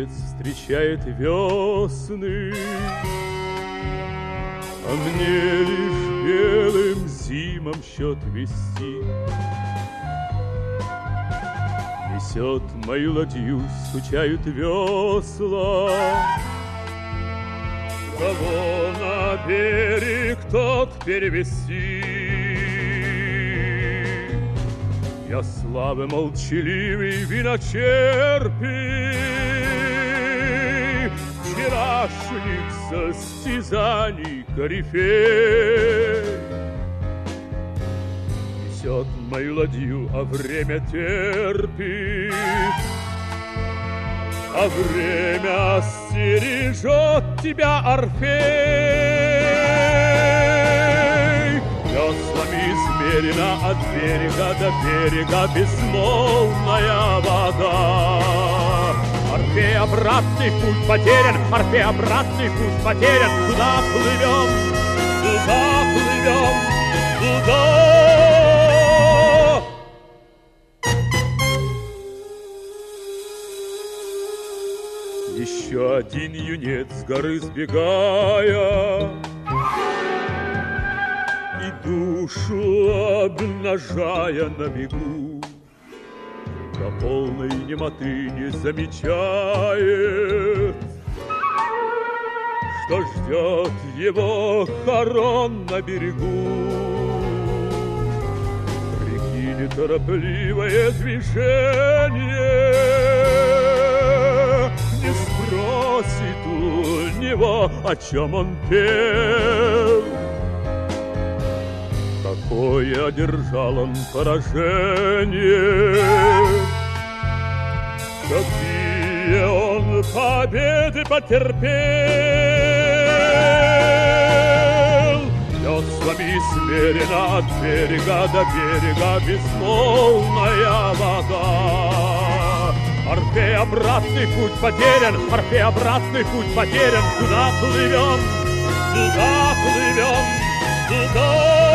юнец встречает весны, а мне лишь белым зимам счет вести. Несет мою ладью, стучают весла. Кого на берег, тот перевести. Я славы молчаливый виночерпий, вчерашних состязаний корифей. Несет мою ладью, а время терпит, а время стережет тебя, Орфей. Веслами измерена от берега до берега безмолвная вода. Орфей, обратный путь потерян, Орфей, обратный путь потерян. Туда плывем, туда плывем, туда. Еще один юнец с горы сбегая и душу обнажая на бегу, до полной немоты не замечает, что ждет его хорон на берегу. Реки неторопливое движение, не спросит у него, о чем он пел. Какое одержал он поражение, какие он победы потерпел. Веслами смерена от берега до берега безмолвная вода. Орфей, обратный путь потерян, Орфей, обратный путь потерян. Куда плывем, туда плывем, туда.